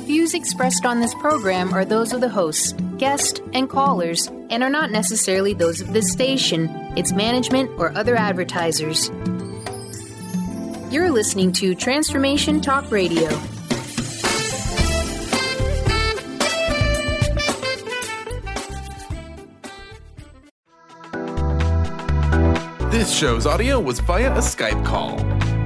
Views expressed on this program are those of the hosts, guests, and callers, and are not necessarily those of this station, its management, or other advertisers. You're listening to Transformation Talk Radio. This show's audio was via a Skype call.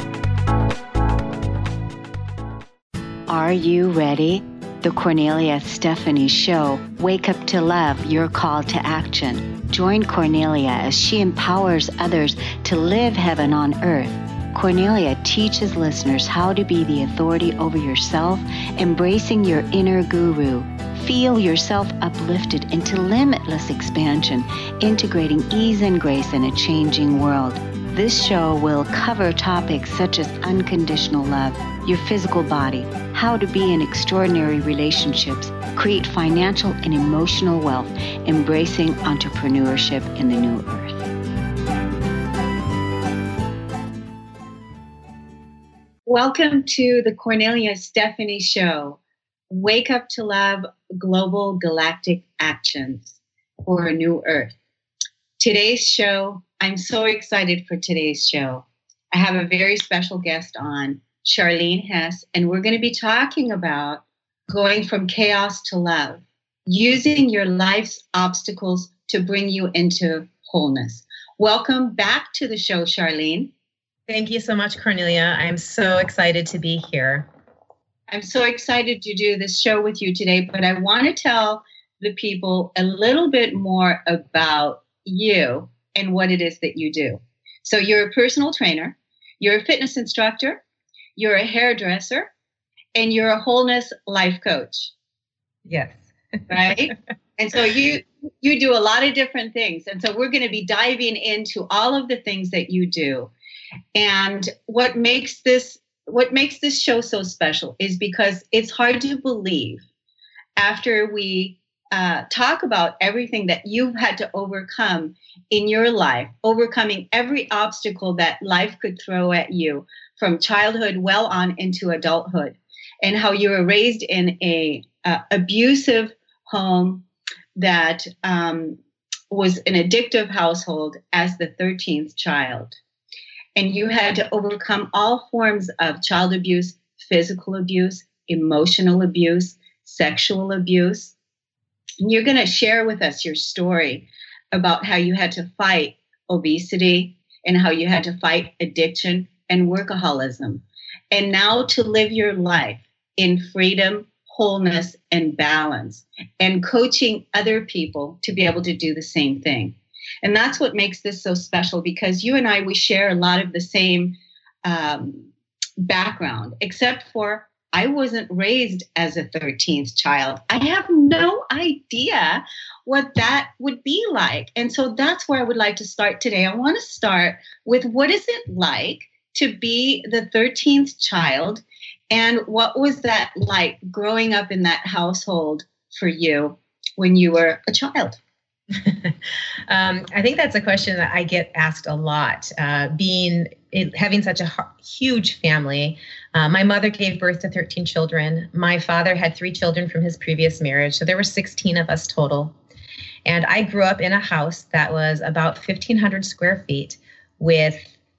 Are you ready? The Cornelia Stephanie Show, Wake Up to Love, your call to action. Join Cornelia as she empowers others to live heaven on earth. Cornelia teaches listeners how to be the authority over yourself, embracing your inner guru. Feel yourself uplifted into limitless expansion, integrating ease and grace in a changing world. This show will cover topics such as unconditional love, your physical body, how to be in extraordinary relationships, create financial and emotional wealth, embracing entrepreneurship in the new earth. Welcome to the Cornelia Stephanie Show. Wake Up to Love, Global Galactic Actions for a New Earth. Today's show, I'm so excited for today's show. I have a very special guest on, Charlene Hess, and we're going to be talking about going from chaos to love, using your life's obstacles to bring you into wholeness. Welcome back to the show, Charlene. Thank you so much, Cornelia. I'm so excited to be here. I'm so excited to do this show with you today, but I want to tell the people a little bit more about you and what it is that you do. So you're a personal trainer, you're a fitness instructor, you're a hairdresser, and you're a wholeness life coach. Yes. Right? And so you do a lot of different things. And so we're going to be diving into all of the things that you do. And what makes this show so special is because it's hard to believe after we talk about everything that you've had to overcome in your life, overcoming every obstacle that life could throw at you from childhood well on into adulthood, and how you were raised in a abusive home that was an addictive household as the 13th child. And you had to overcome all forms of child abuse, physical abuse, emotional abuse, sexual abuse. And you're going to share with us your story about how you had to fight obesity and how you had to fight addiction and workaholism. And now to live your life in freedom, wholeness, and balance, and coaching other people to be able to do the same thing. And that's what makes this so special, because you and I, we share a lot of the same background, except for I wasn't raised as a 13th child. I have no idea what that would be like. And so that's where I would like to start today. I want to start with, what is it like to be the 13th child? And what was that like growing up in that household for you when you were a child? I think that's a question that I get asked a lot. Having such a huge family, my mother gave birth to 13 children. My father had 3 children from his previous marriage, so there were 16 of us total. And I grew up in a house that was about 1,500 square feet with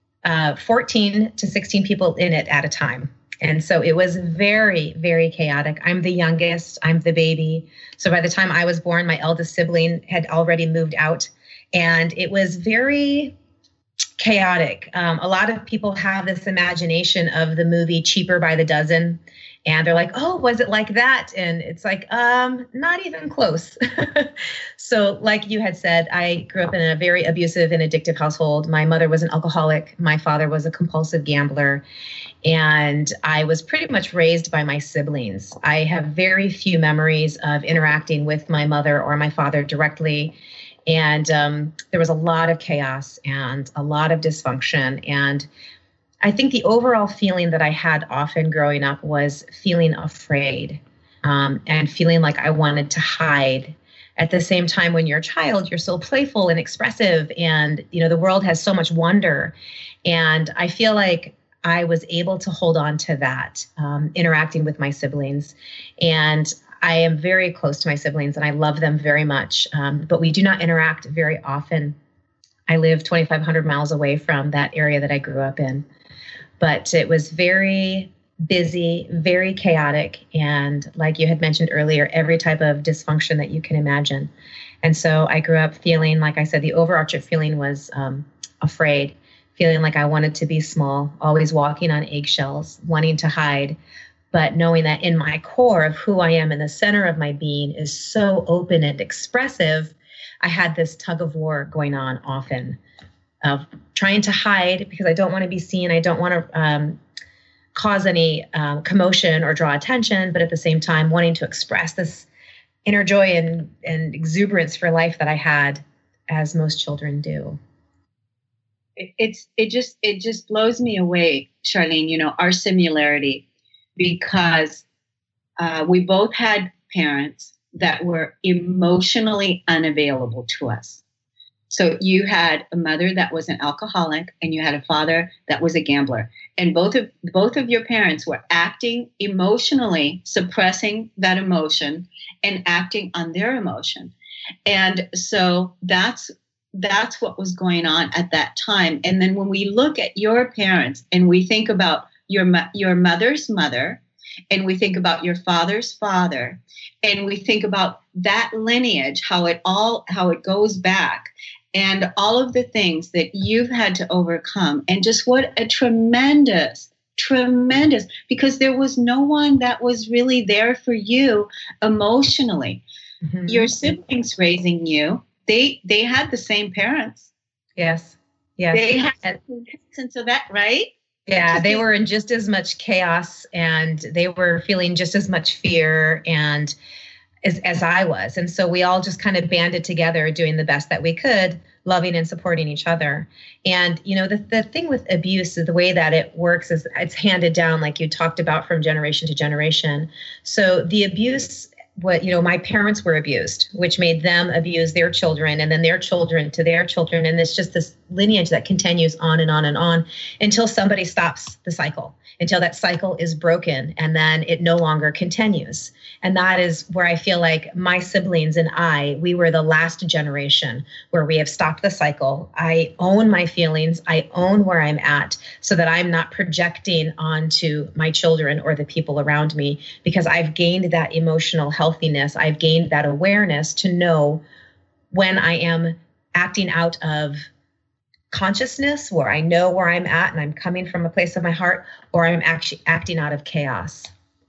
14 to 16 people in it at a time. And so it was very, very chaotic. I'm the youngest. I'm the baby. So by the time I was born, my eldest sibling had already moved out. And it was very chaotic. A lot of people have this imagination of the movie Cheaper by the Dozen. And they're like, oh, was it like that? And it's like, not even close. So like you had said, I grew up in a very abusive and addictive household. My mother was an alcoholic. My father was a compulsive gambler. And I was pretty much raised by my siblings. I have very few memories of interacting with my mother or my father directly. And there was a lot of chaos and a lot of dysfunction. And I think the overall feeling that I had often growing up was feeling afraid and feeling like I wanted to hide. At the same time, when you're a child, you're so playful and expressive, and the world has so much wonder. And I feel like I was able to hold on to that, interacting with my siblings. And I am very close to my siblings and I love them very much, but we do not interact very often. I live 2,500 miles away from that area that I grew up in, but it was very busy, very chaotic. And like you had mentioned earlier, every type of dysfunction that you can imagine. And so I grew up feeling, like I said, the overarching feeling was afraid, feeling like I wanted to be small, always walking on eggshells, wanting to hide. But knowing that in my core of who I am in the center of my being is so open and expressive, I had this tug of war going on often of trying to hide because I don't want to be seen. I don't want to cause any commotion or draw attention, but at the same time wanting to express this inner joy and exuberance for life that I had, as most children do. It just blows me away, Charlene, our similarity. Because we both had parents that were emotionally unavailable to us. So you had a mother that was an alcoholic and you had a father that was a gambler. And both of your parents were acting emotionally, suppressing that emotion and acting on their emotion. And so that's what was going on at that time. And then when we look at your parents and we think about your mother's mother, and we think about your father's father, and we think about that lineage, how it goes back, and all of the things that you've had to overcome, and just what a tremendous, because there was no one that was really there for you emotionally. Mm-hmm. Your siblings raising you, they had the same parents. Yes. They had the same parents, and so that, right? Yeah, they were in just as much chaos and they were feeling just as much fear and as I was. And so we all just kind of banded together doing the best that we could, loving and supporting each other. And, the thing with abuse is the way that it works is it's handed down, like you talked about, from generation to generation. So the abuse, my parents were abused, which made them abuse their children and then their children to their children. And it's just this lineage that continues on and on and on until somebody stops the cycle, until that cycle is broken and then it no longer continues. And that is where I feel like my siblings and we were the last generation where we have stopped the cycle. I own my feelings. I own where I'm at so that I'm not projecting onto my children or the people around me, because I've gained that emotional healthiness. I've gained that awareness to know when I am acting out of consciousness, where I know where I'm at and I'm coming from a place of my heart, or I'm actually acting out of chaos.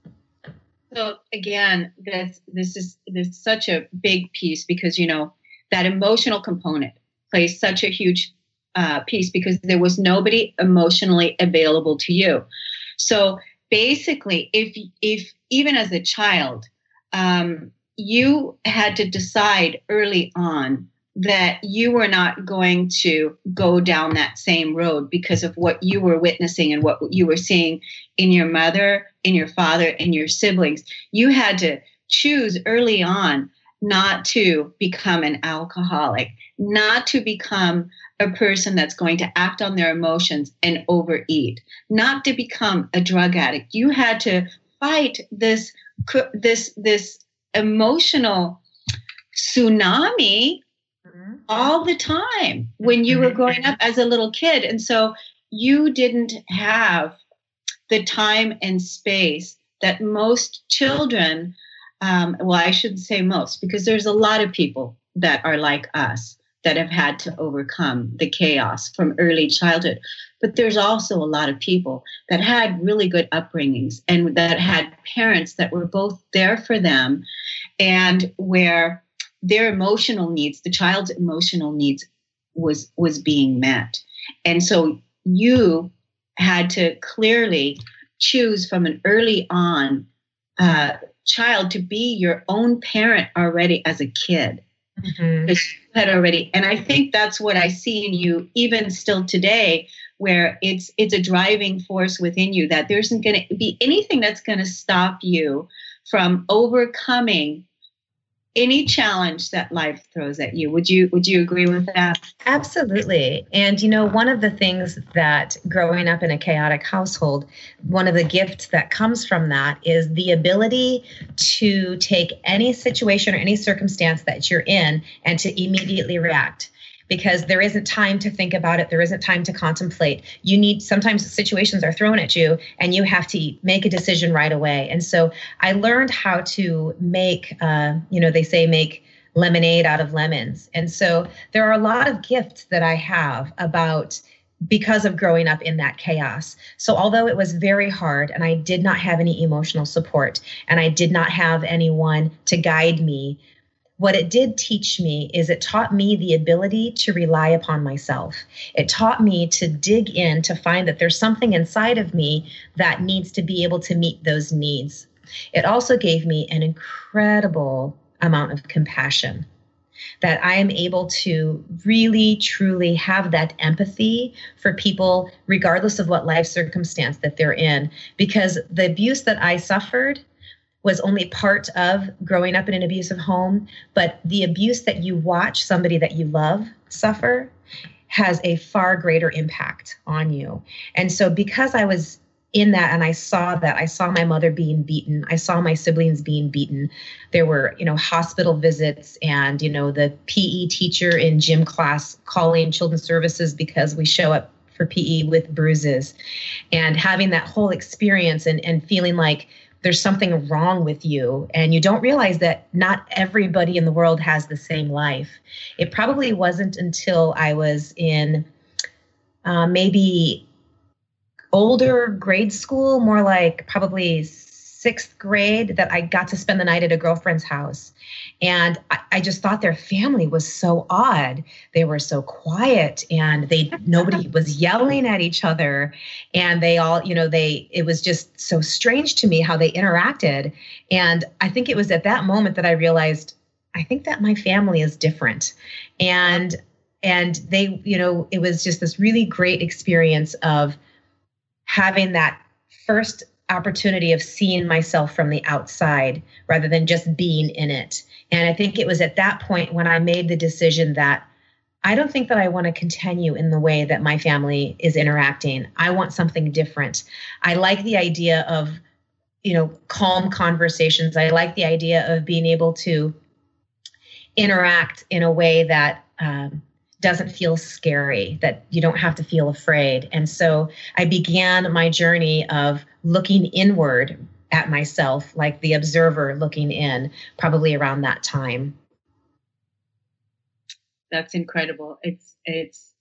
So again, this is such a big piece, because that emotional component plays such a huge piece, because there was nobody emotionally available to you. So basically, if even as a child, you had to decide early on that you were not going to go down that same road because of what you were witnessing and what you were seeing in your mother, in your father, and your siblings. You had to choose early on not to become an alcoholic, not to become a person that's going to act on their emotions and overeat, not to become a drug addict. You had to fight this emotional tsunami all the time when you were growing up as a little kid. And so you didn't have the time and space that most children, I shouldn't say most, because there's a lot of people that are like us that have had to overcome the chaos from early childhood. But there's also a lot of people that had really good upbringings and that had parents that were both there for them, and where their emotional needs, the child's emotional needs, was being met. And so you had to clearly choose from an early on child to be your own parent already as a kid. Mm-hmm. You had already, and I think that's what I see in you even still today, where it's a driving force within you, that there isn't going to be anything that's going to stop you from overcoming any challenge that life throws at you. Would you agree with that? Absolutely. And, one of the things that growing up in a chaotic household, one of the gifts that comes from that is the ability to take any situation or any circumstance that you're in and to immediately react. Because there isn't time to think about it. There isn't time to contemplate. Sometimes situations are thrown at you and you have to make a decision right away. And so I learned how to make, they say make lemonade out of lemons. And so there are a lot of gifts that I have because of growing up in that chaos. So although it was very hard and I did not have any emotional support and I did not have anyone to guide me, what it did teach me is it taught me the ability to rely upon myself. It taught me to dig in to find that there's something inside of me that needs to be able to meet those needs. It also gave me an incredible amount of compassion, that I am able to really, truly have that empathy for people, regardless of what life circumstance that they're in, because the abuse that I suffered was only part of growing up in an abusive home, but the abuse that you watch somebody that you love suffer has a far greater impact on you. And so because I was in that and I saw my mother being beaten, I saw my siblings being beaten. There were, hospital visits and, the PE teacher in gym class calling children's services because we show up for PE with bruises, and having that whole experience and feeling like there's something wrong with you, and you don't realize that not everybody in the world has the same life. It probably wasn't until I was in maybe older grade school, more like probably sixth grade, that I got to spend the night at a girlfriend's house. And I just thought their family was so odd. They were so quiet and nobody was yelling at each other. And they all, it was just so strange to me how they interacted. And I think it was at that moment that I realized, I think that my family is different. And they, it was just this really great experience of having that first opportunity of seeing myself from the outside rather than just being in it. And I think it was at that point when I made the decision that I don't think that I want to continue in the way that my family is interacting. I want something different. I like the idea of, calm conversations. I like the idea of being able to interact in a way that doesn't feel scary, that you don't have to feel afraid. And so I began my journey of looking inward at myself, like the observer looking in, probably around that time. That's incredible. It's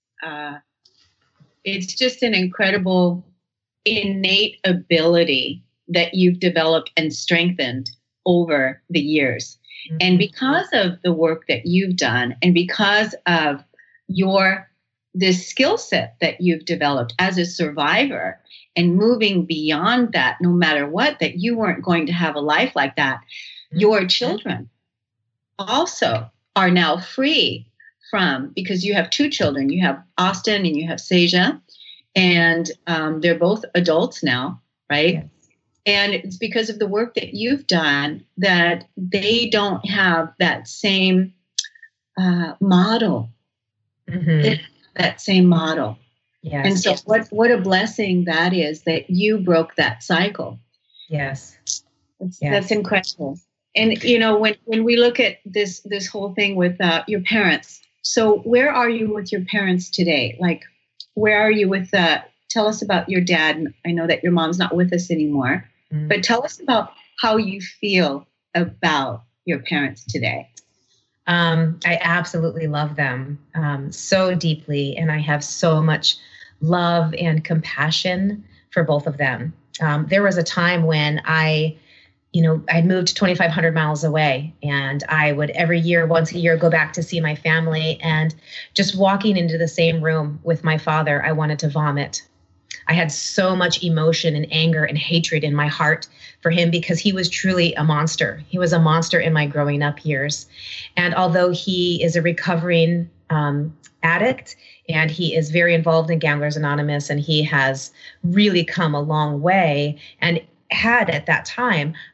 just an incredible innate ability that you've developed and strengthened over the years. Mm-hmm. And because of the work that you've done, and because of this skill set that you've developed as a survivor, and moving beyond that, no matter what, that you weren't going to have a life like that. Mm-hmm. Your children also are now free from, because you have two children. You have Austin and you have Seja, and they're both adults now, right? Yes. And it's because of the work that you've done that they don't have that same model. Mm-hmm. That same model. Yes. And so what a blessing that is that you broke that cycle. Yes. That's incredible. And, when we look at this whole thing with your parents, so where are you with your parents today? Like, where are you with tell us about your dad. I know that your mom's not with us anymore, but tell us about how you feel about your parents today. I absolutely love them so deeply, and I have so much love and compassion for both of them. There was a time when I moved 2,500 miles away, and I would once a year, go back to see my family, and just walking into the same room with my father, I wanted to vomit. I had so much emotion and anger and hatred in my heart for him because he was truly a monster. He was a monster in my growing up years. And although he is a recovering addict, and he is very involved in Gamblers Anonymous, and he has really come a long way, and had at that time,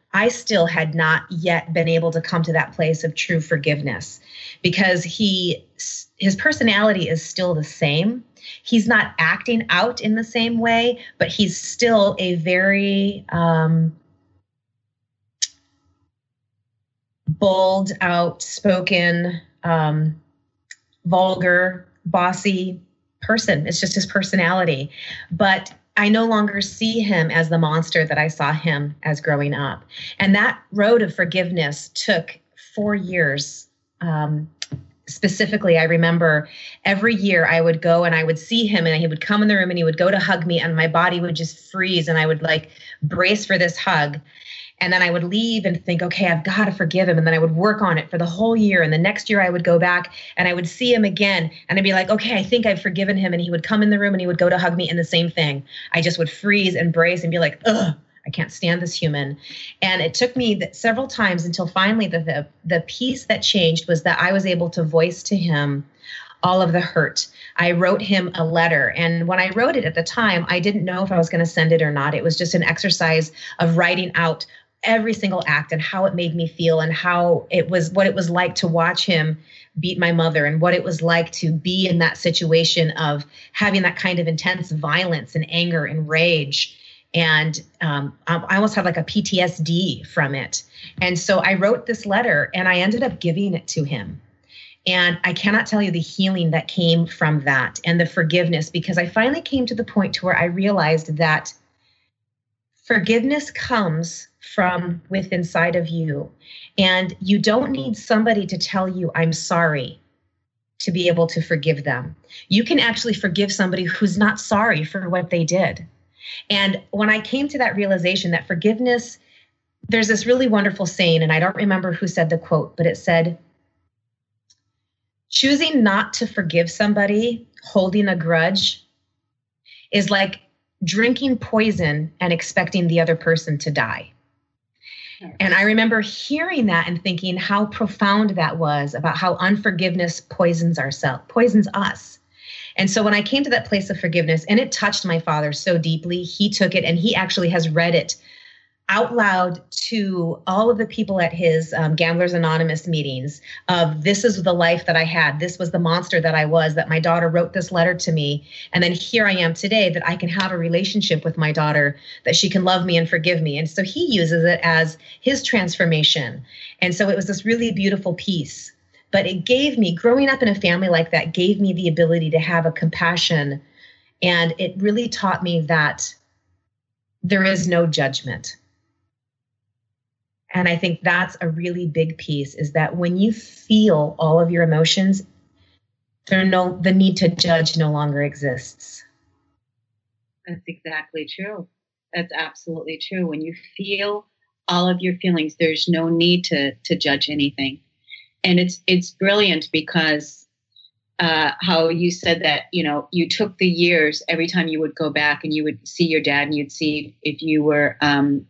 I still had not yet been able to come to that place of true forgiveness, because his personality is still the same. He's not acting out in the same way, but he's still a very bold, outspoken, vulgar, bossy person. It's just his personality. But I no longer see him as the monster that I saw him as growing up. And that road of forgiveness took 4 years. Specifically, I remember every year I would go and I would see him, and he would come in the room and he would go to hug me, and my body would just freeze, and I would like brace for this hug. And then I would leave and think, okay, I've got to forgive him. And then I would work on it for the whole year. And the next year I would go back and I would see him again. And I'd be like, okay, I think I've forgiven him. And he would come in the room and he would go to hug me, and the same thing. I just would freeze and brace and be like, ugh, I can't stand this human. And it took me several times until finally the piece that changed was that I was able to voice to him all of the hurt. I wrote him a letter. And when I wrote it at the time, I didn't know if I was going to send it or not. It was just an exercise of writing out every single act and how it made me feel, and what it was like to watch him beat my mother, and what it was like to be in that situation of having that kind of intense violence and anger and rage. And I almost had like a PTSD from it. And so I wrote this letter and I ended up giving it to him. And I cannot tell you the healing that came from that, and the forgiveness, because I finally came to the point to where I realized that forgiveness comes from within inside of you. And you don't need somebody to tell you, I'm sorry, to be able to forgive them. You can actually forgive somebody who's not sorry for what they did. And when I came to that realization that forgiveness, there's this really wonderful saying, and I don't remember who said the quote, but it said, choosing not to forgive somebody, holding a grudge, is like drinking poison and expecting the other person to die. And I remember hearing that and thinking how profound that was about how unforgiveness poisons us. And so when I came to that place of forgiveness, and it touched my father so deeply, he took it and he actually has read it out loud to all of the people at his Gamblers Anonymous meetings of, this is the life that I had. This was the monster that I was, that my daughter wrote this letter to me. And then here I am today, that I can have a relationship with my daughter, that she can love me and forgive me. And so he uses it as his transformation. And so it was this really beautiful piece. But it gave me, growing up in a family like that, gave me the ability to have a compassion. And it really taught me that there is no judgment. And I think that's a really big piece, is that when you feel all of your emotions, the need to judge no longer exists. That's exactly true. That's absolutely true. When you feel all of your feelings, there's no need to judge anything. And it's brilliant because how you said that, you took the years every time you would go back and you would see your dad, and you'd see if you were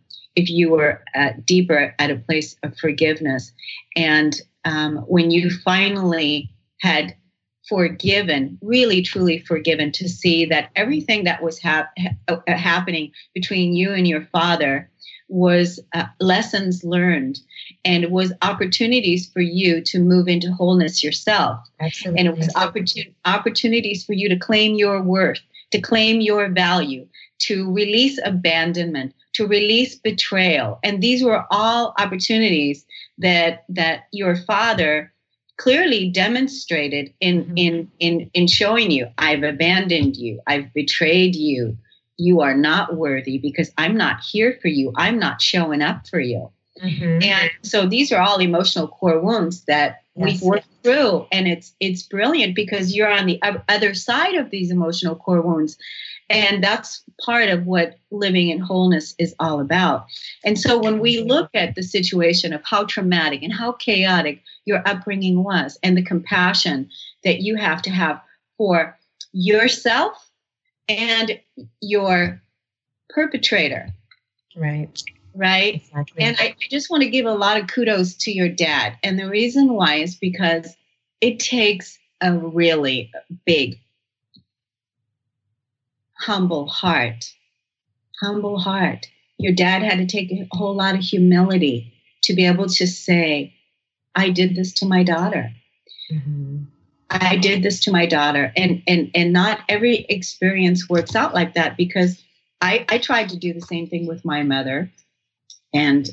deeper at a place of forgiveness. And when you finally had forgiven, really, truly forgiven, to see that everything that was happening between you and your father was lessons learned, and it was opportunities for you to move into wholeness yourself. Absolutely. And it was opportunities for you to claim your worth, to claim your value, to release abandonment, to release betrayal. And these were all opportunities that your father clearly demonstrated in showing you, I've abandoned you, I've betrayed you, you are not worthy because I'm not here for you, I'm not showing up for you. Mm-hmm. And so these are all emotional core wounds that we've worked through. And it's brilliant because you're on the other side of these emotional core wounds. And that's part of what living in wholeness is all about. And so when we look at the situation of how traumatic and how chaotic your upbringing was, and the compassion that you have to have for yourself and your perpetrator. Right. Exactly. And I just want to give a lot of kudos to your dad. And the reason why is because it takes a really big, humble heart your dad had to take a whole lot of humility to be able to say, I did this to my daughter. Mm-hmm. I did this to my daughter. And not every experience works out like that, because I tried to do the same thing with my mother, and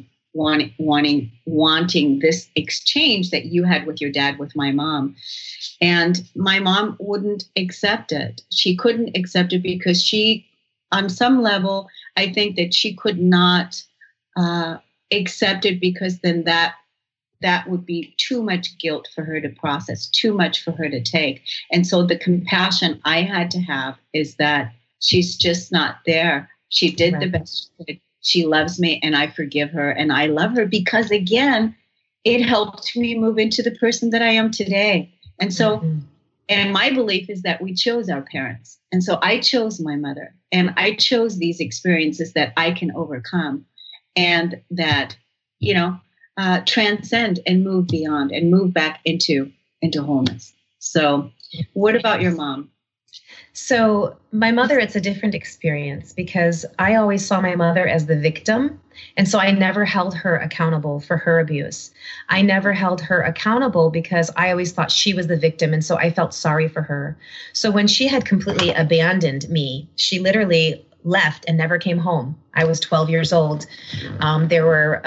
wanting this exchange that you had with your dad with my mom. And my mom wouldn't accept it. She couldn't accept it because she, on some level, I think that she could not accept it, because then that would be too much guilt for her to process, too much for her to take. And so the compassion I had to have is that she's just not there. She did the best she could. She loves me, and I forgive her, and I love her because, again, it helped me move into the person that I am today. And so, and my belief is that we chose our parents. And so I chose my mother, and I chose these experiences that I can overcome, and that, transcend and move beyond and move back into wholeness. So what about your mom? So my mother, it's a different experience, because I always saw my mother as the victim. And so I never held her accountable for her abuse. I never held her accountable because I always thought she was the victim. And so I felt sorry for her. So when she had completely abandoned me, she literally left and never came home. I was 12 years old. There were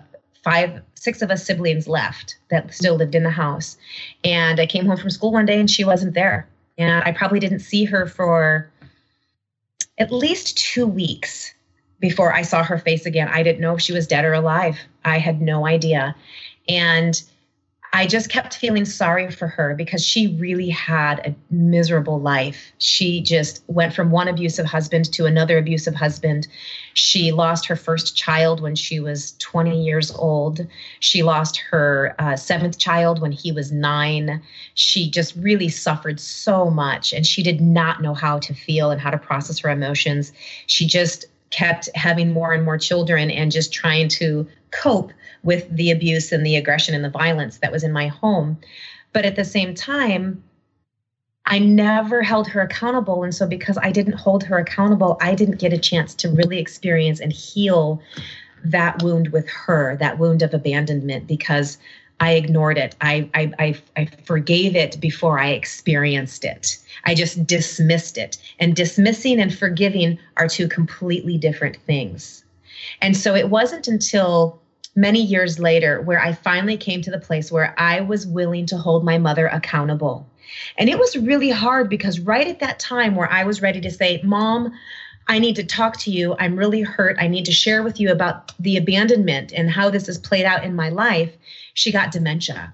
6 of us siblings left that still lived in the house. And I came home from school one day and she wasn't there. And I probably didn't see her for at least 2 weeks before I saw her face again. I didn't know if she was dead or alive. I had no idea. And I just kept feeling sorry for her because she really had a miserable life. She just went from one abusive husband to another abusive husband. She lost her first child when she was 20 years old. She lost her 7th child when he was 9. She just really suffered so much, and she did not know how to feel and how to process her emotions. She just kept having more and more children and just trying to cope with the abuse and the aggression and the violence that was in my home. But at the same time, I never held her accountable. And so because I didn't hold her accountable, I didn't get a chance to really experience and heal that wound with her, that wound of abandonment, because I ignored it. I forgave it before I experienced it. I just dismissed it. And dismissing and forgiving are 2 completely different things. And so it wasn't until many years later where I finally came to the place where I was willing to hold my mother accountable. And it was really hard, because right at that time where I was ready to say, Mom, I need to talk to you. I'm really hurt. I need to share with you about the abandonment and how this has played out in my life, she got dementia.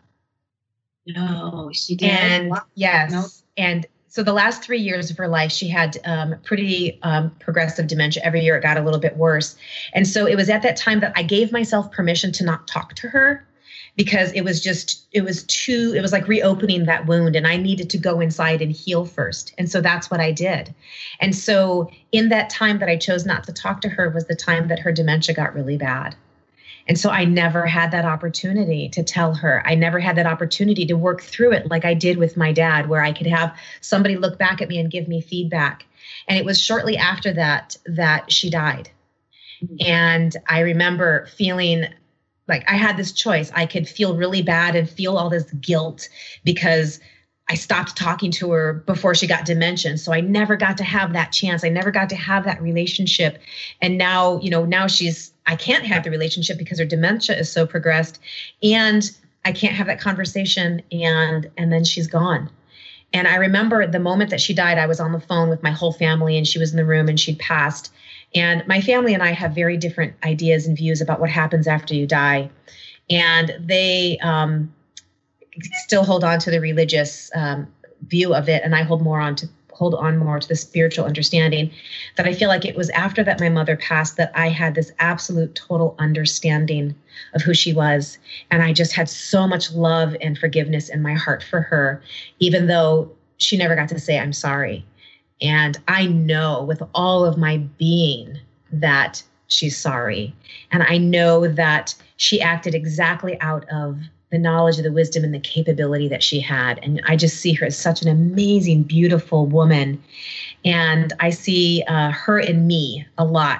No, she did. And yes. No. And so the last 3 years of her life, she had pretty progressive dementia. Every year it got a little bit worse. And so it was at that time that I gave myself permission to not talk to her, because it was like reopening that wound, and I needed to go inside and heal first. And so that's what I did. And so in that time that I chose not to talk to her was the time that her dementia got really bad. And so I never had that opportunity to tell her. I never had that opportunity to work through it like I did with my dad, where I could have somebody look back at me and give me feedback. And it was shortly after that she died. And I remember feeling like I had this choice. I could feel really bad and feel all this guilt because I stopped talking to her before she got dementia. So I never got to have that chance. I never got to have that relationship. And now, I can't have the relationship because her dementia is so progressed, and I can't have that conversation. And then she's gone. And I remember the moment that she died, I was on the phone with my whole family, and she was in the room and she'd passed. And my family and I have very different ideas and views about what happens after you die. And they still hold on to the religious view of it. And I hold on more to the spiritual understanding, that I feel like it was after that my mother passed that I had this absolute total understanding of who she was. And I just had so much love and forgiveness in my heart for her, even though she never got to say, I'm sorry. And I know with all of my being that she's sorry. And I know that she acted exactly out of the knowledge, the wisdom, and the capability that she had. And I just see her as such an amazing, beautiful woman. And I see her in me a lot.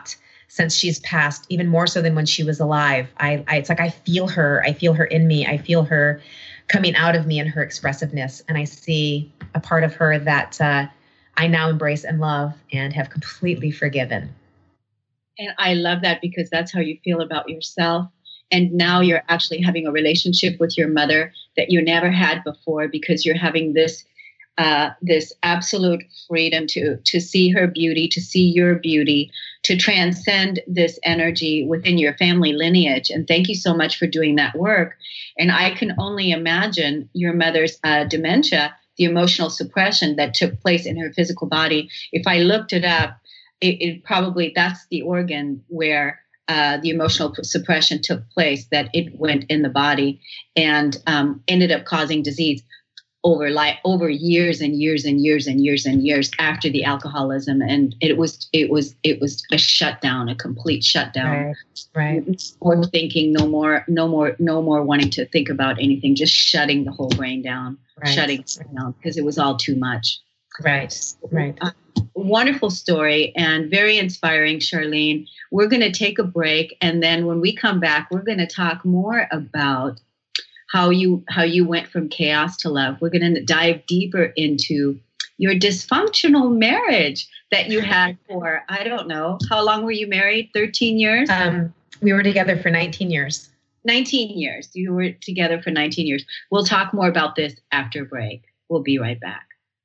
since she's passed, even more so than when she was alive. It's like I feel her in me. I feel her coming out of me and her expressiveness. And I see a part of her that I now embrace and love and have completely forgiven. And I love that, because that's how you feel about yourself. And now you're actually having a relationship with your mother that you never had before, because you're having this absolute freedom to see her beauty, to see your beauty, to transcend this energy within your family lineage. And thank you so much for doing that work. And I can only imagine your mother's dementia, the emotional suppression that took place in her physical body. If I looked it up, it probably, that's the organ where the emotional suppression took place, that it went in the body and ended up causing disease over years and years and years and years and years after the alcoholism. And it was a shutdown, a complete shutdown. Right. Or thinking, no more wanting to think about anything, just shutting the whole brain down, shutting it down, because it was all too much. Right. Wonderful story and very inspiring, Charlene. We're going to take a break, and then when we come back, we're going to talk more about how you went from chaos to love. We're going to dive deeper into your dysfunctional marriage that you had for, I don't know, how long were you married? 13 years? We were together for 19 years. 19 years. You were together for 19 years. We'll talk more about this after break. We'll be right back.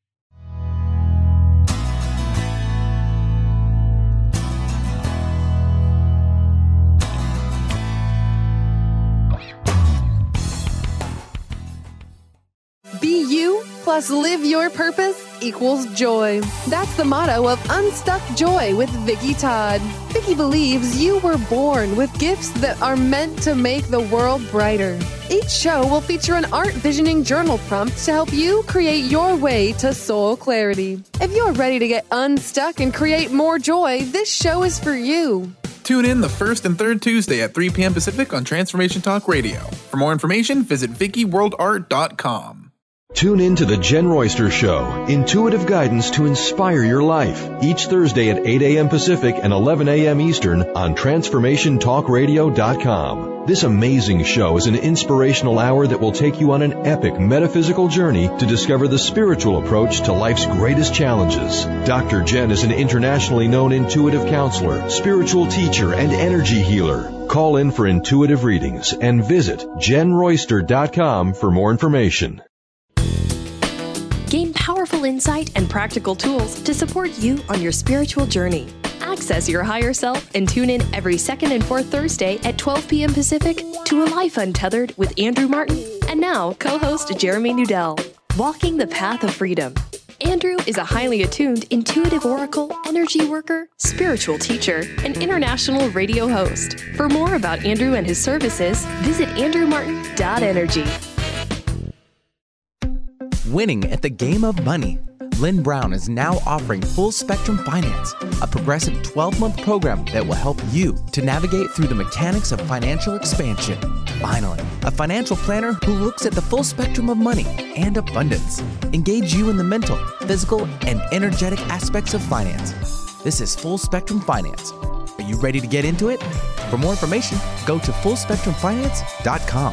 Be you plus live your purpose equals joy. That's the motto of Unstuck Joy with Vicki Todd. Vicki believes you were born with gifts that are meant to make the world brighter. Each show will feature an art visioning journal prompt to help you create your way to soul clarity. If you're ready to get unstuck and create more joy, this show is for you. Tune in the first and third Tuesday at 3 p.m. Pacific on Transformation Talk Radio. For more information, visit VickiWorldArt.com. Tune in to The Jen Royster Show, intuitive guidance to inspire your life, each Thursday at 8 a.m. Pacific and 11 a.m. Eastern on TransformationTalkRadio.com. This amazing show is an inspirational hour that will take you on an epic metaphysical journey to discover the spiritual approach to life's greatest challenges. Dr. Jen is an internationally known intuitive counselor, spiritual teacher, and energy healer. Call in for intuitive readings and visit JenRoyster.com for more information. Gain powerful insight and practical tools to support you on your spiritual journey. Access your higher self and tune in every second and fourth Thursday at 12 p.m. Pacific to A Life Untethered with Andrew Martin and now co-host Jeremy Nudell. Walking the Path of Freedom. Andrew is a highly attuned intuitive oracle, energy worker, spiritual teacher, and international radio host. For more about Andrew and his services, visit andrewmartin.energy. Winning at the game of money. Lynn Brown is now offering Full Spectrum Finance, a progressive 12-month program that will help you to navigate through the mechanics of financial expansion. Finally, a financial planner who looks at the full spectrum of money and abundance. Engage you in the mental, physical, and energetic aspects of finance. This is Full Spectrum Finance. Are you ready to get into it? For more information, go to FullSpectrumFinance.com.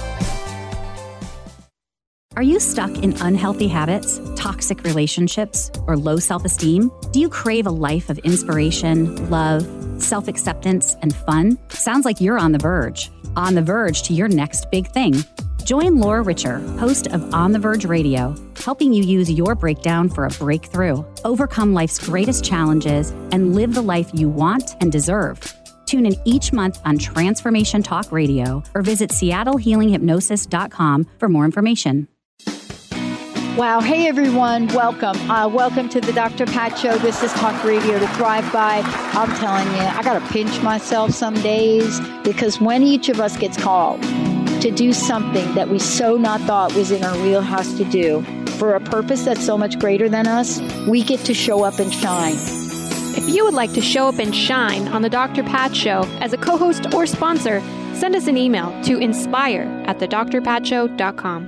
Are you stuck in unhealthy habits, toxic relationships, or low self-esteem? Do you crave a life of inspiration, love, self-acceptance, and fun? Sounds like you're on the verge to your next big thing. Join Laura Richer, host of On the Verge Radio, helping you use your breakdown for a breakthrough, overcome life's greatest challenges, and live the life you want and deserve. Tune in each month on Transformation Talk Radio or visit SeattleHealingHypnosis.com for more information. Wow. Hey, everyone. Welcome. Welcome to the Dr. Pat Show. This is Talk Radio to Thrive By. I'm telling you, I got to pinch myself some days because when each of us gets called to do something that we so not thought was in our wheelhouse to do for a purpose that's so much greater than us, we get to show up and shine. If you would like to show up and shine on the Dr. Pat Show as a co-host or sponsor, send us an email to inspire@thedrpatshow.com.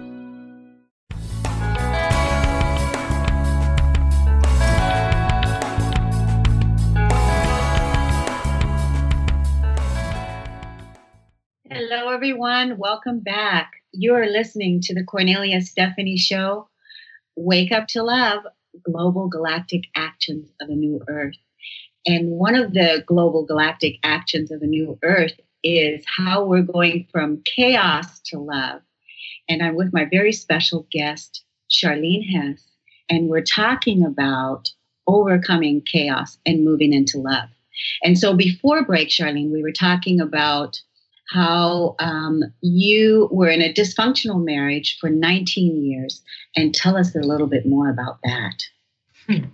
Hello, everyone. Welcome back. You're listening to the Cornelia Stephanie Show, Wake Up to Love, Global Galactic Actions of a New Earth. And one of the global galactic actions of a new earth is how we're going from chaos to love. And I'm with my very special guest, Charlene Hess, and we're talking about overcoming chaos and moving into love. And so before break, Charlene, we were talking about how you were in a dysfunctional marriage for 19 years. And tell us a little bit more about that.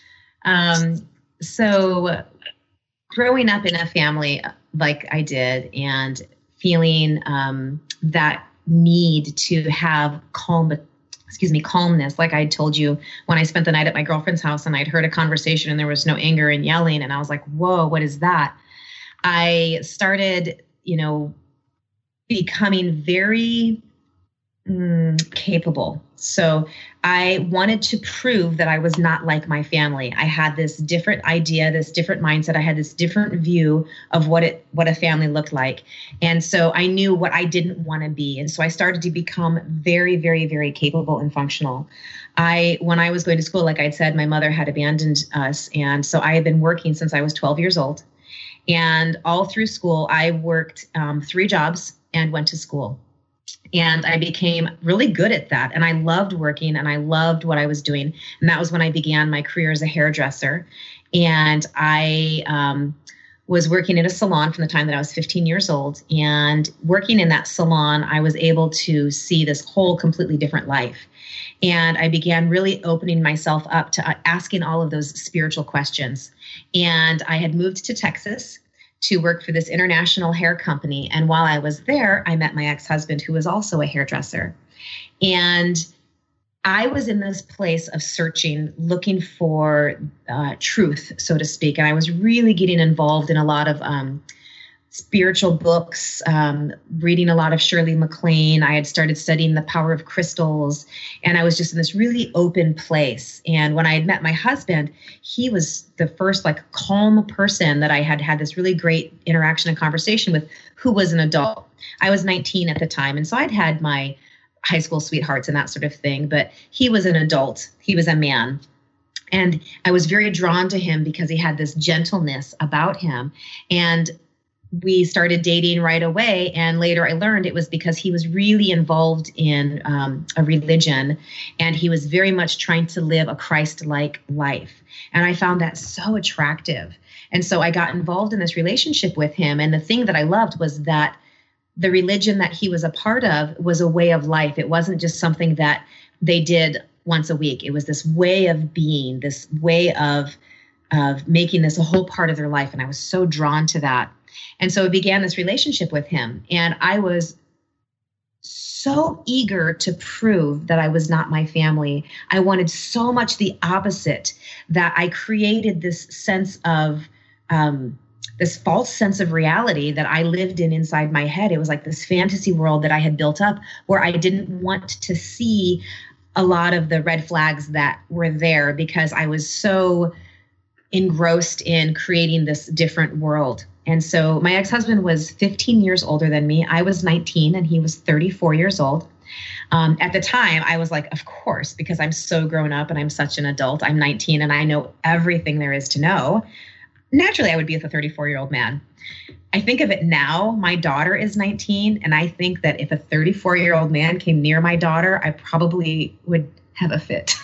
So growing up in a family like I did and feeling that need to have calmness. Like I told you, when I spent the night at my girlfriend's house and I'd heard a conversation and there was no anger and yelling. And I was like, whoa, what is that? I started, becoming very capable. So I wanted to prove that I was not like my family. I had this different idea, this different mindset. I had this different view of what a family looked like. And so I knew what I didn't want to be. And so I started to become very, very, very capable and functional. When I was going to school, like I'd said, my mother had abandoned us. And so I had been working since I was 12 years old. And all through school, I worked 3 jobs and went to school. And I became really good at that. And I loved working and I loved what I was doing. And that was when I began my career as a hairdresser. And I was working in a salon from the time that I was 15 years old. And working in that salon, I was able to see this whole completely different life. And I began really opening myself up to asking all of those spiritual questions. And I had moved to Texas to work for this international hair company. And while I was there, I met my ex-husband, who was also a hairdresser. And I was in this place of searching, looking for truth, so to speak. And I was really getting involved in a lot of spiritual books, reading a lot of Shirley MacLaine. I had started studying the power of crystals, and I was just in this really open place. And when I had met my husband, he was the first calm person that I had had this really great interaction and conversation with, who was an adult. I was 19 at the time. And so I'd had my high school sweethearts and that sort of thing, but he was an adult. He was a man. And I was very drawn to him because he had this gentleness about him. And we started dating right away. And later I learned it was because he was really involved in a religion, and he was very much trying to live a Christ-like life. And I found that so attractive. And so I got involved in this relationship with him. And the thing that I loved was that the religion that he was a part of was a way of life. It wasn't just something that they did once a week. It was this way of being, this way of making this a whole part of their life. And I was so drawn to that. And so I began this relationship with him. And I was so eager to prove that I was not my family. I wanted so much the opposite, that I created this sense of, this false sense of reality that I lived in inside my head. It was like this fantasy world that I had built up where I didn't want to see a lot of the red flags that were there, because I was so engrossed in creating this different world. And so my ex-husband was 15 years older than me. I was 19 and he was 34 years old. At the time, I was like, of course, because I'm so grown up and I'm such an adult. I'm 19 and I know everything there is to know. Naturally, I would be with a 34-year-old man. I think of it now, my daughter is 19, and I think that if a 34-year-old man came near my daughter, I probably would have a fit.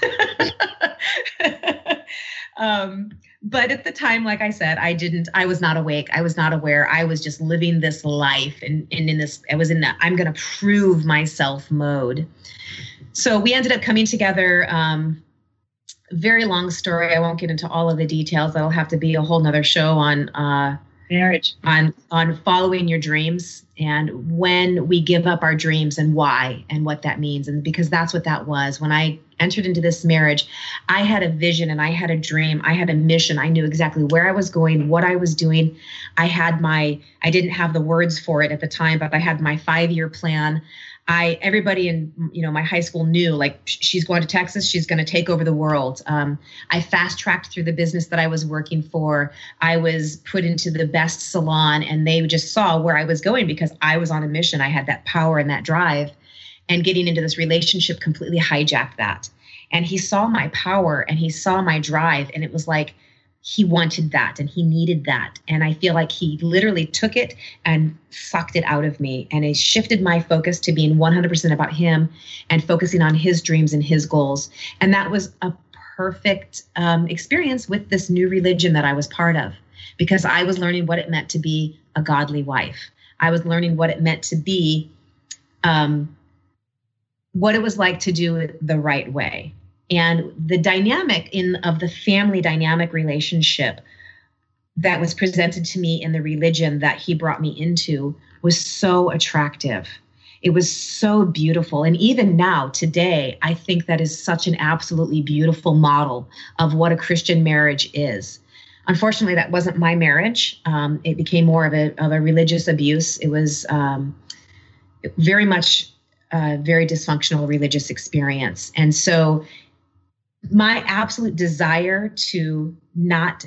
But at the time, like I said, I was not awake. I was not aware. I was just living this life. And in this, I was in that I'm going to prove myself mode. So we ended up coming together. Very long story. I won't get into all of the details. That'll have to be a whole nother show on marriage, on following your dreams, and when we give up our dreams and why and what that means. And because that's what that was. When I entered into this marriage, I had a vision and I had a dream. I had a mission. I knew exactly where I was going, what I was doing. I didn't have the words for it at the time, but I had my 5-year plan. Everybody in, my high school knew, like, she's going to Texas, she's going to take over the world. I fast tracked through the business that I was working for. I was put into the best salon, and they just saw where I was going because I was on a mission. I had that power and that drive, and getting into this relationship completely hijacked that. And he saw my power and he saw my drive, and it was like, he wanted that and he needed that. And I feel like he literally took it and sucked it out of me. And it shifted my focus to being 100% about him and focusing on his dreams and his goals. And that was a perfect experience with this new religion that I was part of, because I was learning what it meant to be a godly wife. I was learning what it meant to be, what it was like to do it the right way. And the dynamic of the family dynamic relationship that was presented to me in the religion that he brought me into was so attractive. It was so beautiful. And even now, today, I think that is such an absolutely beautiful model of what a Christian marriage is. Unfortunately, that wasn't my marriage. It became more of a religious abuse. It was very much a very dysfunctional religious experience. And so my absolute desire to not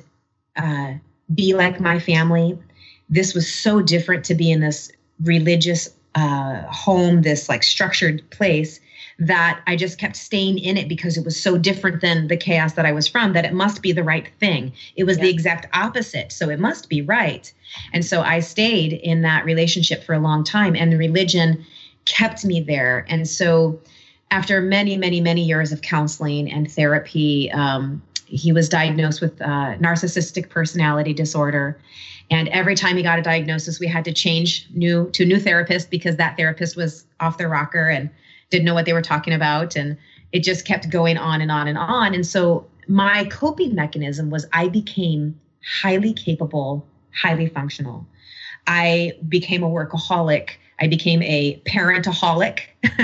be like my family, this was so different to be in this religious home, this like structured place, that I just kept staying in it because it was so different than the chaos that I was from, that it must be the right thing. It was the exact opposite. So it must be right. And so I stayed in that relationship for a long time, and the religion kept me there. And so after many, many, many years of counseling and therapy, he was diagnosed with narcissistic personality disorder. And every time he got a diagnosis, we had to change to a new therapist because that therapist was off their rocker and didn't know what they were talking about. And it just kept going on and on and on. And so my coping mechanism was I became highly capable, highly functional. I became a workaholic. I became a parentaholic.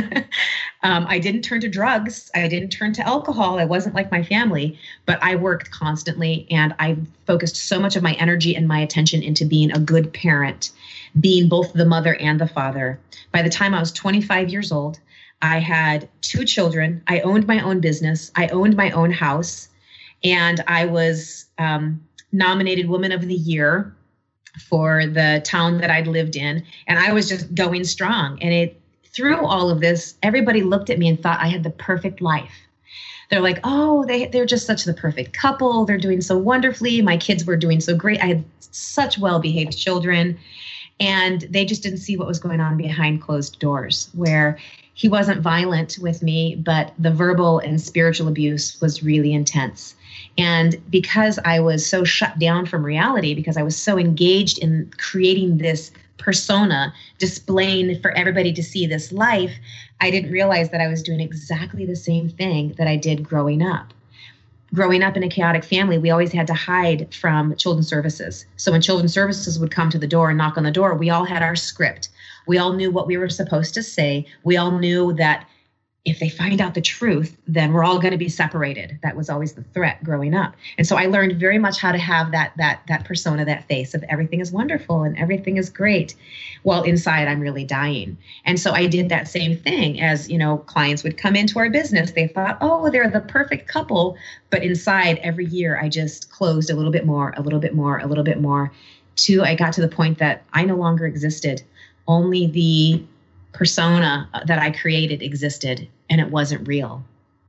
I didn't turn to drugs. I didn't turn to alcohol. I wasn't like my family, but I worked constantly, and I focused so much of my energy and my attention into being a good parent, being both the mother and the father. By the time I was 25 years old, I had 2 children. I owned my own business. I owned my own house, and I was nominated Woman of the Year for the town that I'd lived in. And I was just going strong. And through all of this, everybody looked at me and thought I had the perfect life. They're like, oh, they're just such the perfect couple. They're doing so wonderfully. My kids were doing so great. I had such well-behaved children. And they just didn't see what was going on behind closed doors, where he wasn't violent with me, but the verbal and spiritual abuse was really intense. And because I was so shut down from reality, because I was so engaged in creating this persona, displaying for everybody to see this life, I didn't realize that I was doing exactly the same thing that I did growing up. Growing up in a chaotic family, we always had to hide from children's services. So when children's services would come to the door and knock on the door, we all had our script. We all knew what we were supposed to say. We all knew that if they find out the truth, then we're all going to be separated. That was always the threat growing up. And so I learned very much how to have that persona, that face of everything is wonderful and everything is great, while inside I'm really dying. And so I did that same thing as, clients would come into our business. They thought, oh, they're the perfect couple. But inside, every year, I just closed a little bit more, a little bit more, a little bit more, till I got to the point that I no longer existed. Only the persona that I created existed, and it wasn't real.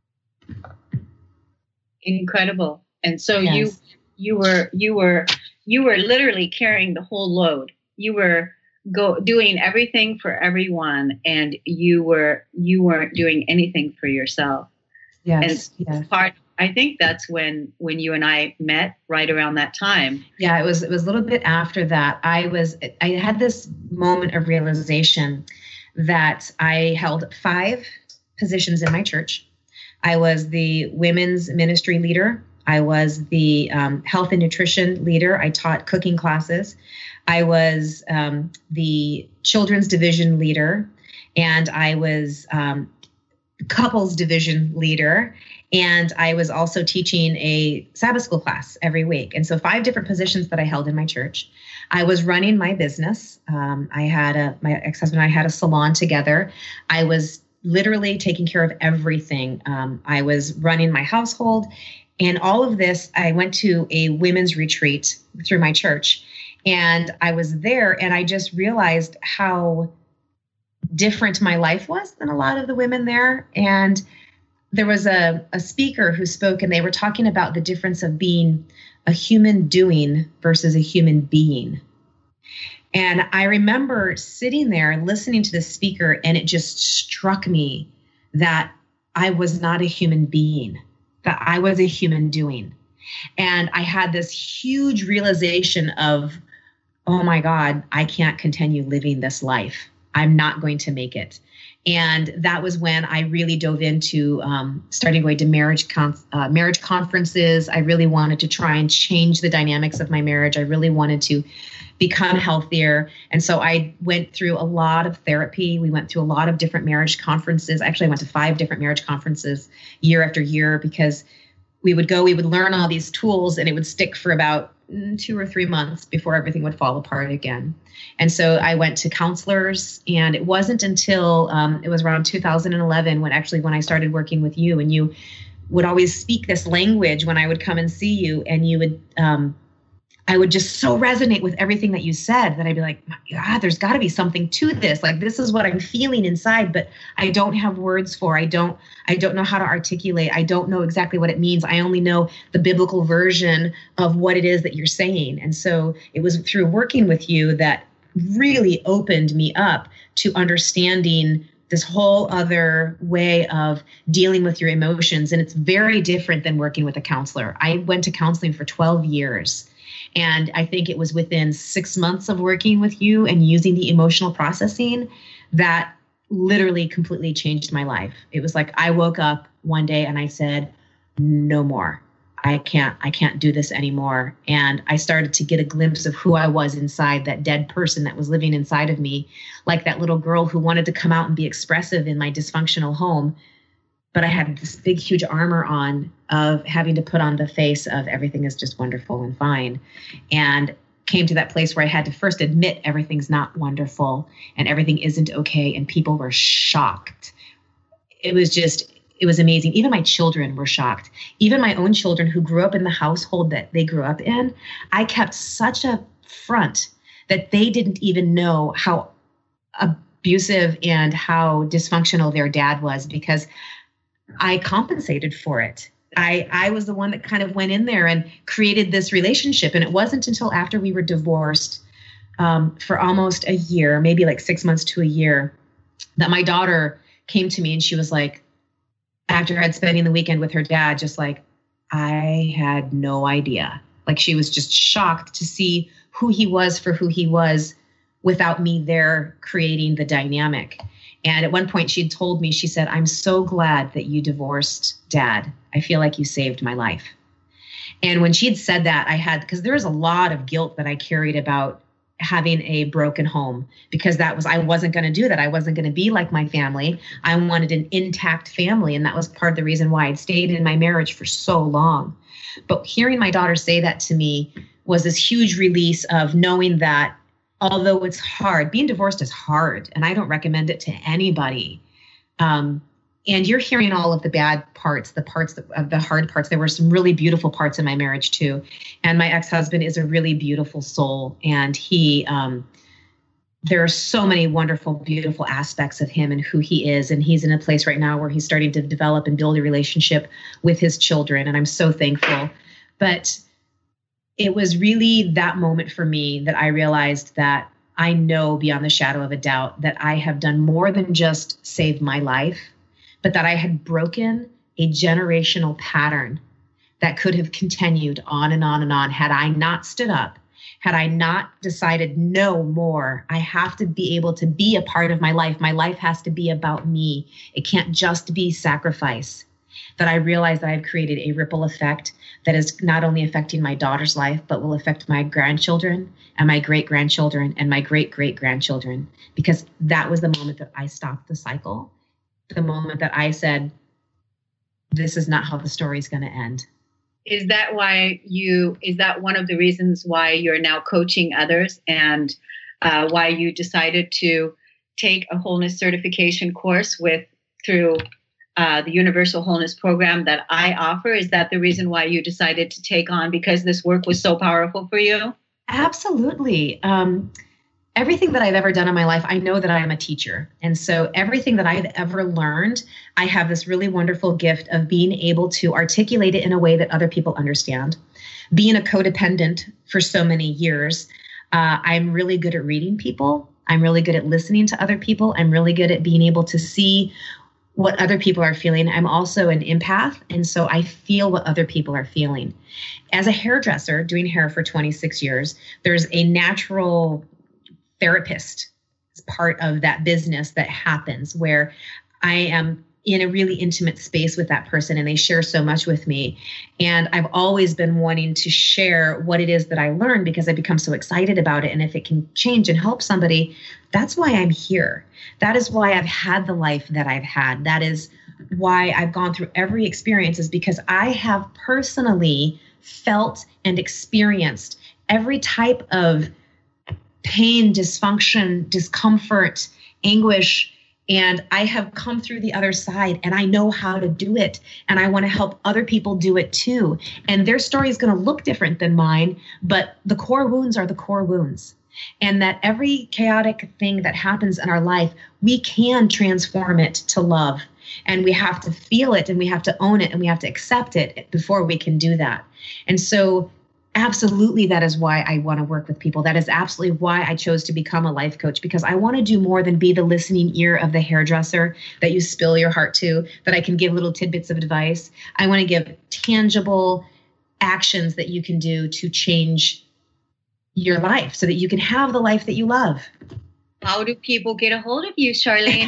Incredible. And so yes. you were literally carrying the whole load. You were doing everything for everyone, and you weren't doing anything for yourself. Yes. And yes. I think that's when you and I met, right around that time. Yeah, it was a little bit after that. I had this moment of realization that I held 5 positions in my church. I was the women's ministry leader. I was the health and nutrition leader. I taught cooking classes. I was the children's division leader. And I was couples division leader. And I was also teaching a Sabbath school class every week. And so 5 different positions that I held in my church. I was running my business. My ex-husband and I had a salon together. I was literally taking care of everything. I was running my household. And all of this, I went to a women's retreat through my church. And I was there and I just realized how different my life was than a lot of the women there. And there was a speaker who spoke, and they were talking about the difference of being a human doing versus a human being. And I remember sitting there listening to the speaker, and it just struck me that I was not a human being, that I was a human doing. And I had this huge realization of, oh my God, I can't continue living this life. I'm not going to make it. And that was when I really dove into starting going to marriage conferences. I really wanted to try and change the dynamics of my marriage. I really wanted to become healthier. And so I went through a lot of therapy. We went through a lot of different marriage conferences. Actually, I went to 5 different marriage conferences year after year, because we would learn all these tools, and it would stick for about 2 or 3 months before everything would fall apart again. And so I went to counselors, and it wasn't until it was around 2011 when I started working with you, and you would always speak this language when I would come and see you, and you would, I would just so resonate with everything that you said that I'd be like, God, there's got to be something to this. Like, this is what I'm feeling inside, but I don't have words for. I don't know how to articulate. I don't know exactly what it means. I only know the biblical version of what it is that you're saying. And so it was through working with you that really opened me up to understanding this whole other way of dealing with your emotions. And it's very different than working with a counselor. I went to counseling for 12 years. And I think it was within 6 months of working with you and using the emotional processing that literally completely changed my life. It was like I woke up one day and I said, no more. I can't do this anymore. And I started to get a glimpse of who I was inside, that dead person that was living inside of me, like that little girl who wanted to come out and be expressive in my dysfunctional home. But I had this big, huge armor on of having to put on the face of everything is just wonderful and fine. And came to that place where I had to first admit everything's not wonderful and everything isn't okay. And people were shocked. It was amazing. Even my children were shocked. Even my own children who grew up in the household that they grew up in, I kept such a front that they didn't even know how abusive and how dysfunctional their dad was, because I compensated for it. I was the one that kind of went in there and created this relationship. And it wasn't until after we were divorced for almost a year, maybe like 6 months to a year, that my daughter came to me and she was like, after I'd spending the weekend with her dad, just like, I had no idea. Like, she was just shocked to see who he was for who he was without me there creating the dynamic. And at one point she'd told me, she said, I'm so glad that you divorced Dad. I feel like you saved my life. And when she'd said that, because there was a lot of guilt that I carried about having a broken home, because I wasn't going to do that. I wasn't going to be like my family. I wanted an intact family. And that was part of the reason why I'd stayed in my marriage for so long. But hearing my daughter say that to me was this huge release of knowing that although it's hard, being divorced is hard, and I don't recommend it to anybody. And you're hearing all of the bad parts, the hard parts. There were some really beautiful parts in my marriage too. And my ex-husband is a really beautiful soul. And there are so many wonderful, beautiful aspects of him and who he is. And he's in a place right now where he's starting to develop and build a relationship with his children. And I'm so thankful. But it was really that moment for me that I realized that I know beyond the shadow of a doubt that I have done more than just save my life, but that I had broken a generational pattern that could have continued on and on and on had I not stood up, had I not decided no more. I have to be able to be a part of my life. My life has to be about me. It can't just be sacrifice. That I realized that I've created a ripple effect that is not only affecting my daughter's life, but will affect my grandchildren and my great-grandchildren and my great-great-grandchildren, because that was the moment that I stopped the cycle the moment that I said, this is not how the story is going to end. Is that one of the reasons why you're now coaching others, and why you decided to take a wholeness certification course through the Universal Wholeness Program that I offer? Is that the reason why you decided to take on, because this work was so powerful for you? Absolutely. Everything that I've ever done in my life, I know that I am a teacher. And so everything that I've ever learned, I have this really wonderful gift of being able to articulate it in a way that other people understand. Being a codependent for so many years, I'm really good at reading people. I'm really good at listening to other people. I'm really good at being able to see what other people are feeling. I'm also an empath, and so I feel what other people are feeling. As a hairdresser, doing hair for 26 years, there's a natural therapist as part of that business that happens where I am in a really intimate space with that person and they share so much with me. And I've always been wanting to share what it is that I learned because I become so excited about it. And if it can change and help somebody, that's why I'm here. That is why I've had the life that I've had. That is why I've gone through every experience, is because I have personally felt and experienced every type of pain, dysfunction, discomfort, anguish, and I have come through the other side and I know how to do it. And I want to help other people do it too. And their story is going to look different than mine, but the core wounds are the core wounds. And that every chaotic thing that happens in our life, we can transform it to love. And we have to feel it and we have to own it and we have to accept it before we can do that. And so absolutely, that is why I want to work with people. That is absolutely why I chose to become a life coach, because I want to do more than be the listening ear of the hairdresser that you spill your heart to, that I can give little tidbits of advice. I want to give tangible actions that you can do to change your life so that you can have the life that you love. How do people get a hold of you, Charlene?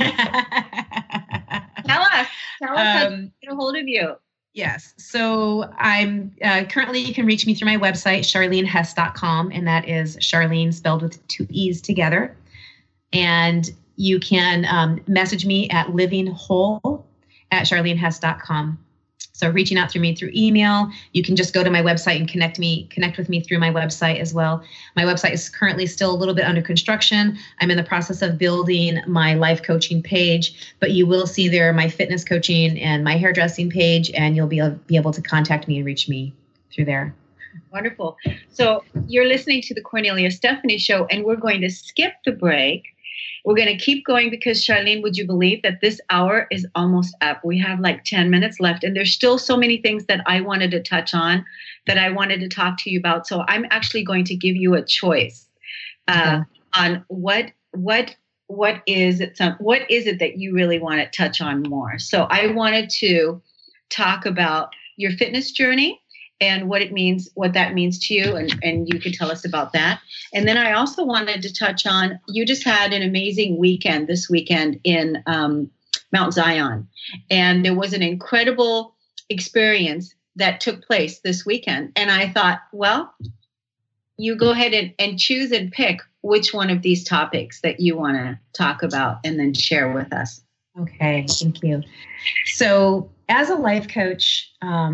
Tell us how to get a hold of you. Yes. So I'm currently, you can reach me through my website, charlenehess.com. And that is Charlene spelled with 2 E's together. And you can message me at livingwhole@charlenehess.com. So reaching out through me through email, you can just go to my website and connect with me through my website as well. My website is currently still a little bit under construction. I'm in the process of building my life coaching page, but you will see there my fitness coaching and my hairdressing page, and you'll be able to contact me and reach me through there. Wonderful. So you're listening to the Cornelia Stephanie Show, and we're going to skip the break. We're going to keep going because, Charlene, would you believe that this hour is almost up? We have like 10 minutes left, and there's still so many things that I wanted to touch on, that I wanted to talk to you about. So I'm actually going to give you a choice on what is it that you really want to touch on more. So I wanted to talk about your fitness journey and what that means to you, and you can tell us about that. And then I also wanted to touch on, you just had an amazing weekend this weekend in Mount Zion, and there was an incredible experience that took place this weekend. And I thought, well, you go ahead and choose and pick which one of these topics that you want to talk about and then share with us. Okay, thank you. So as a life coach,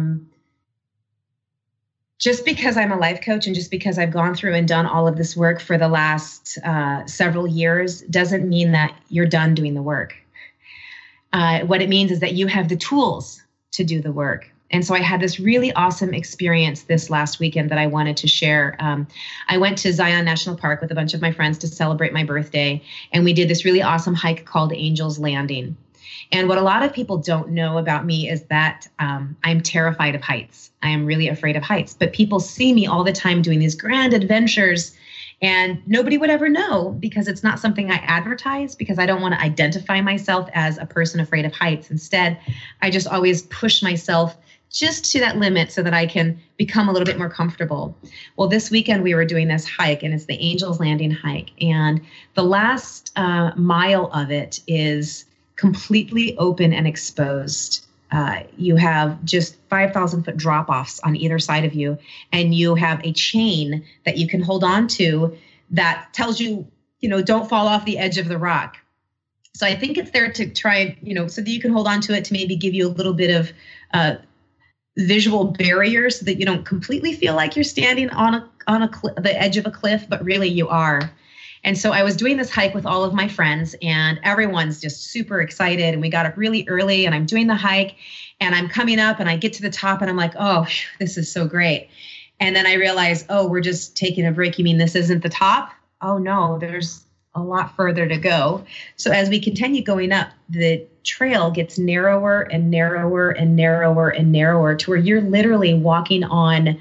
just because I'm a life coach and just because I've gone through and done all of this work for the last several years doesn't mean that you're done doing the work. What it means is that you have the tools to do the work. And so I had this really awesome experience this last weekend that I wanted to share. I went to Zion National Park with a bunch of my friends to celebrate my birthday, and we did this really awesome hike called Angel's Landing. And what a lot of people don't know about me is that I'm terrified of heights. I am really afraid of heights. But people see me all the time doing these grand adventures, and nobody would ever know because it's not something I advertise, because I don't want to identify myself as a person afraid of heights. Instead, I just always push myself just to that limit so that I can become a little bit more comfortable. Well, this weekend we were doing this hike, and it's the Angel's Landing hike. And the last mile of it is completely open and exposed. You have just 5,000 foot drop-offs on either side of you, and you have a chain that you can hold on to that tells you, don't fall off the edge of the rock. So I think it's there to try, so that you can hold on to it, to maybe give you a little bit of visual barrier so that you don't completely feel like you're standing on the edge of a cliff, but really you are. And so I was doing this hike with all of my friends, and everyone's just super excited. And we got up really early, and I'm doing the hike, and I'm coming up, and I get to the top, and I'm like, oh, this is so great. And then I realize, oh, we're just taking a break. You mean this isn't the top? Oh, no, there's a lot further to go. So as we continue going up, the trail gets narrower and narrower and narrower and narrower to where you're literally walking on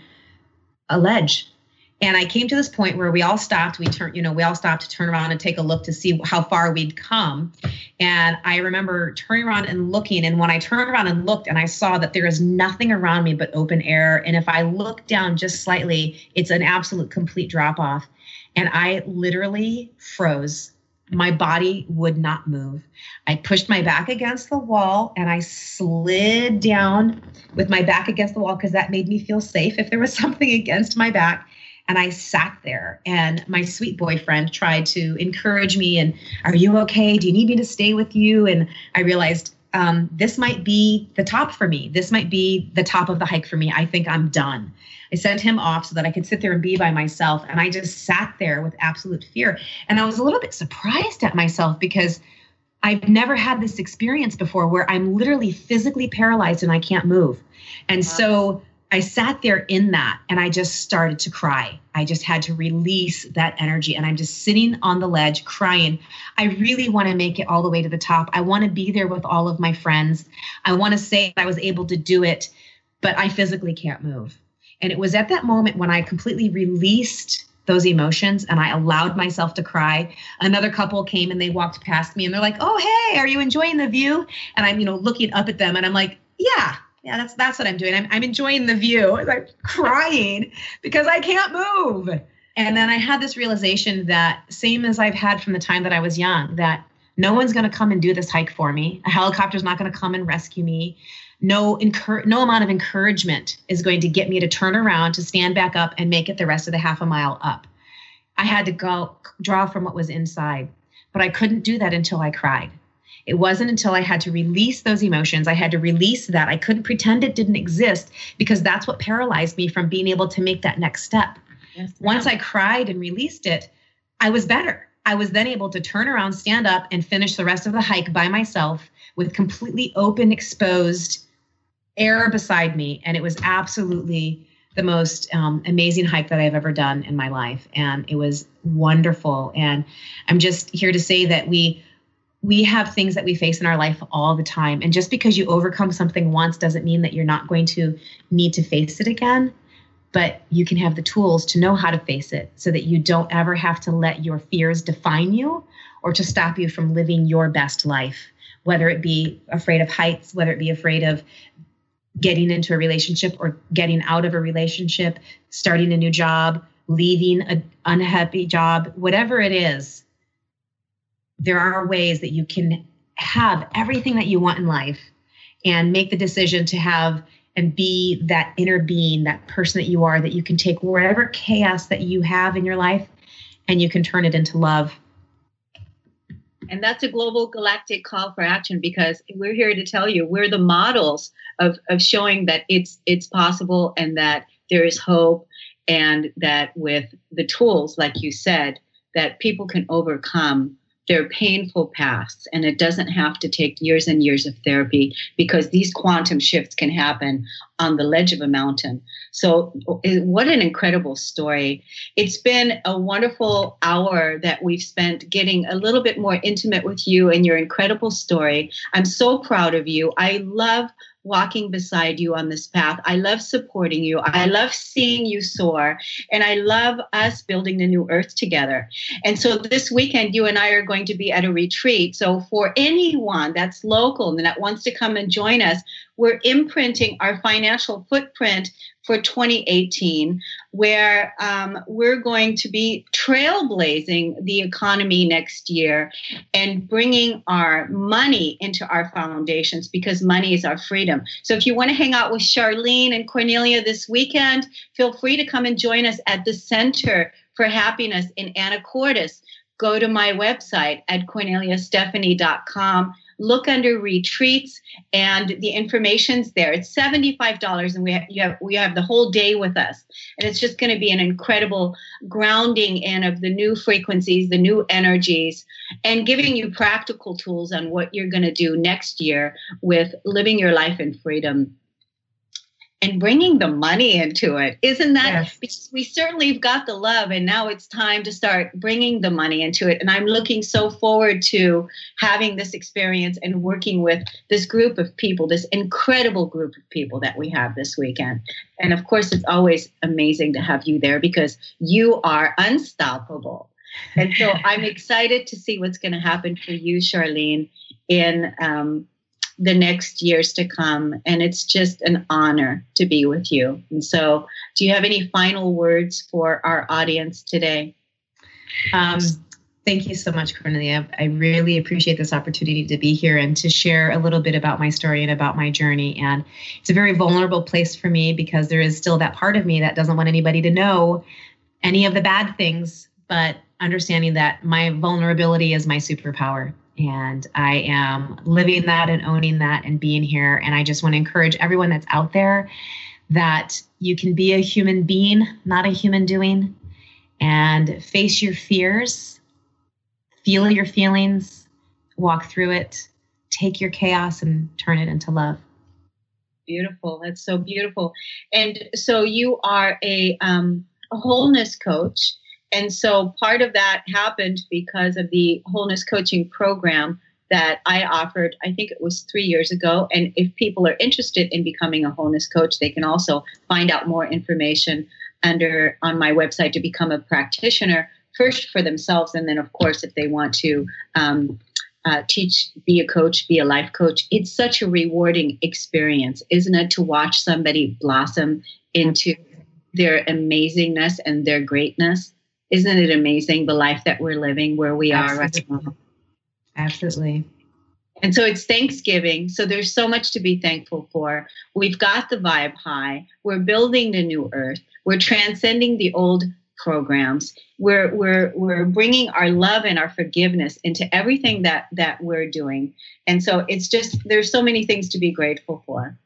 a ledge. And I came to this point where we all stopped. We all stopped to turn around and take a look to see how far we'd come. And I remember turning around and looking. And when I turned around and looked, and I saw that there is nothing around me but open air. And if I look down just slightly, it's an absolute complete drop off. And I literally froze. My body would not move. I pushed my back against the wall, and I slid down with my back against the wall because that made me feel safe if there was something against my back. And I sat there, and my sweet boyfriend tried to encourage me. And, are you okay? Do you need me to stay with you? And I realized this might be the top for me. This might be the top of the hike for me. I think I'm done. I sent him off so that I could sit there and be by myself. And I just sat there with absolute fear. And I was a little bit surprised at myself because I've never had this experience before where I'm literally physically paralyzed and I can't move. And so I sat there in that, and I just started to cry. I just had to release that energy, and I'm just sitting on the ledge crying. I really want to make it all the way to the top. I want to be there with all of my friends. I want to say I was able to do it, but I physically can't move. And it was at that moment when I completely released those emotions and I allowed myself to cry. Another couple came and they walked past me, and they're like, "Oh, hey, are you enjoying the view?" And I'm, looking up at them, and I'm like, yeah, that's what I'm doing. I'm enjoying the view. I'm crying because I can't move. And then I had this realization that, same as I've had from the time that I was young, that no one's going to come and do this hike for me. A helicopter's not going to come and rescue me. No amount of encouragement is going to get me to turn around, to stand back up and make it the rest of the half a mile up. I had to go draw from what was inside, but I couldn't do that until I cried. It wasn't until I had to release those emotions. I had to release that. I couldn't pretend it didn't exist, because that's what paralyzed me from being able to make that next step. Yes, once I cried and released it, I was better. I was then able to turn around, stand up, and finish the rest of the hike by myself with completely open, exposed air beside me. And it was absolutely the most amazing hike that I've ever done in my life. And it was wonderful. And I'm just here to say that we have things that we face in our life all the time. And just because you overcome something once doesn't mean that you're not going to need to face it again. But you can have the tools to know how to face it so that you don't ever have to let your fears define you or to stop you from living your best life, whether it be afraid of heights, whether it be afraid of getting into a relationship or getting out of a relationship, starting a new job, leaving an unhappy job, whatever it is. There are ways that you can have everything that you want in life and make the decision to have and be that inner being, that person that you are, that you can take whatever chaos that you have in your life and you can turn it into love. And that's a global galactic call for action, because we're here to tell you we're the models of showing that it's possible and that there is hope, and that with the tools, like you said, that people can overcome their painful pasts, and it doesn't have to take years and years of therapy, because these quantum shifts can happen on the ledge of a mountain. So what an incredible story. It's been a wonderful hour that we've spent getting a little bit more intimate with you and your incredible story. I'm so proud of you. I love walking beside you on this path. I love supporting you. I love seeing you soar. And I love us building the new earth together. And so this weekend, you and I are going to be at a retreat. So for anyone that's local and that wants to come and join us, we're imprinting our financial footprint for 2018, where we're going to be trailblazing the economy next year and bringing our money into our foundations, because money is our freedom. So if you want to hang out with Charlene and Cornelia this weekend, feel free to come and join us at the Center for Happiness in Anacortes. go to my website at corneliastephanie.com. Look under retreats, and the information's there. It's $75, and we have the whole day with us. And it's just going to be an incredible grounding in of the new frequencies, the new energies, and giving you practical tools on what you're going to do next year with living your life in freedom and bringing the money into it. Isn't that? Yes. Because we certainly have got the love, and now it's time to start bringing the money into it. And I'm looking so forward to having this experience and working with this group of people, this incredible group of people that we have this weekend. And of course, it's always amazing to have you there because you are unstoppable. And so I'm excited to see what's going to happen for you, Charlene, in the next years to come. And it's just an honor to be with you. And so do you have any final words for our audience today? Thank you so much, Cornelia. I really appreciate this opportunity to be here and to share a little bit about my story and about my journey. And it's a very vulnerable place for me because there is still that part of me that doesn't want anybody to know any of the bad things, but understanding that my vulnerability is my superpower. And I am living that and owning that and being here. And I just want to encourage everyone that's out there that you can be a human being, not a human doing, and face your fears, feel your feelings, walk through it, take your chaos and turn it into love. Beautiful. That's so beautiful. And so you are a wholeness coach. And so part of that happened because of the wholeness coaching program that I offered, I think it was 3 years ago. And if people are interested in becoming a wholeness coach, they can also find out more information on my website to become a practitioner, first for themselves. And then, of course, if they want to teach, be a coach, be a life coach. It's such a rewarding experience, isn't it, to watch somebody blossom into their amazingness and their greatness? Isn't it amazing, the life that we're living where we are right now? Absolutely. And so it's Thanksgiving. So there's so much to be thankful for. We've got the vibe high. We're building the new earth. We're transcending the old programs. We're bringing our love and our forgiveness into everything that we're doing. And so it's just, there's so many things to be grateful for.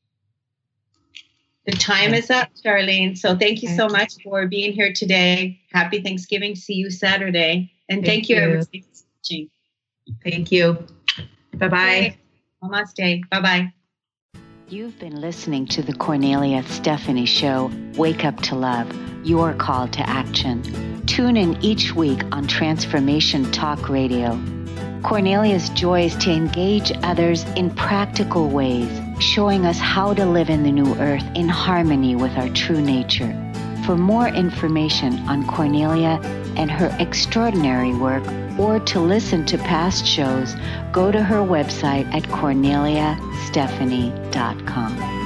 The time is up, Charlene. So thank you so much for being here today. Happy Thanksgiving. See you Saturday. And thank you everybody for watching. Thank you. Bye-bye. Namaste. Bye-bye. You've been listening to the Cornelia Stephanie Show, Wake Up to Love, your call to action. Tune in each week on Transformation Talk Radio. Cornelia's joy is to engage others in practical ways, showing us how to live in the new earth in harmony with our true nature. For more information on Cornelia and her extraordinary work, or to listen to past shows, go to her website at corneliastephanie.com.